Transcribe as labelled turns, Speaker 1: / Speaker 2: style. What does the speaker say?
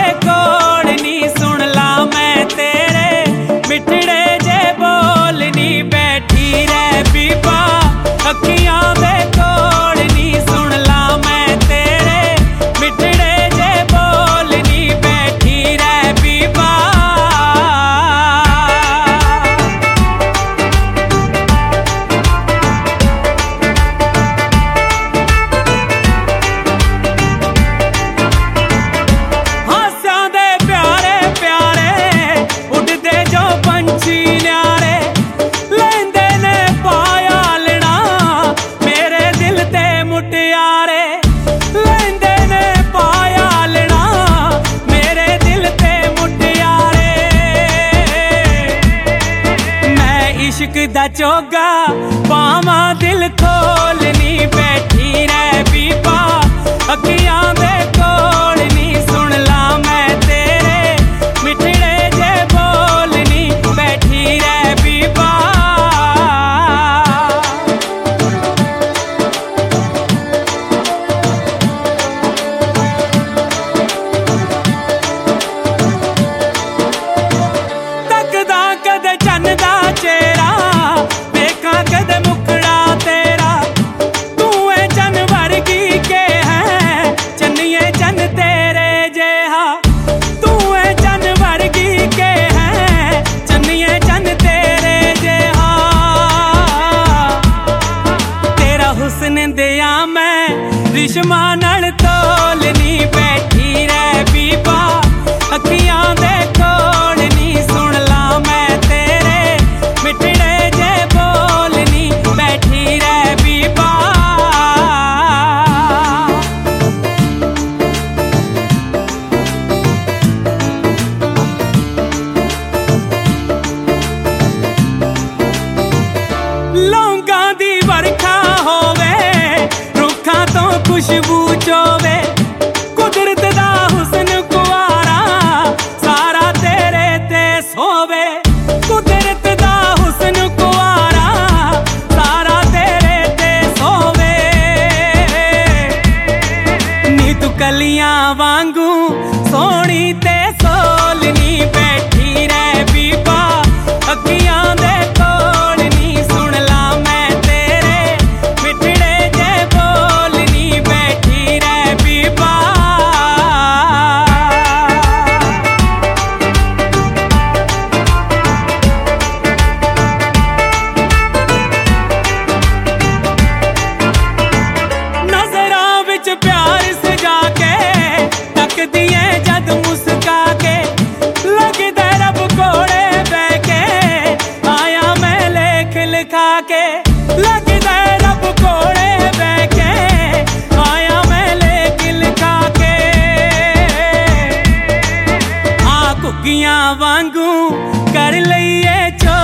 Speaker 1: दे कोल नी सुन ला मैं तेरे मिठड़े जे बोल नी बैठी रह बीबा अखियां दे कोल नी सुन ला मैं तेरे मिठड़े जे बोल नी बैठी रह बीबा। इश्क दा चोगा पावा दिल खोल नी बैठी रह बीबा अखियां दे कोल नी सुन ला मैं तेरे मिठड़े जे बोल नी बैठी रह बीबा। तकदा कदे चन्न दा चेहरा दिया मैं रिश्मा नाल तोल नी बैठी रह बीबा अखियां दे कोल नी सुन ला मैं तेरे मिठड़े जे बोल नी बैठी रह बीबा। लौंगा दी बरखा होवे तो खुशबू चोवे कुदरत दा हुस्न कुआरा सारा तेरे ते सोवे कुदरत दा हुस्न कुआरा सारा तेरे ते सोवे नी तू कलियां वांगू सोनी ते सोल नी बैठी रह बीबा अखियां दे कोल नी सुन ला मैं तेरे मिठड़े जे बोल नी बैठी रह बीबा। नजरां विच प्यार सजा के तकदी है जद मुस्का के लगदा रब कोले बह के आया मैं लेख लिखा के लगदा रब कोले बह के आया मैं लेख लिखा के आ घुग्गियां वांगू कर लईए चो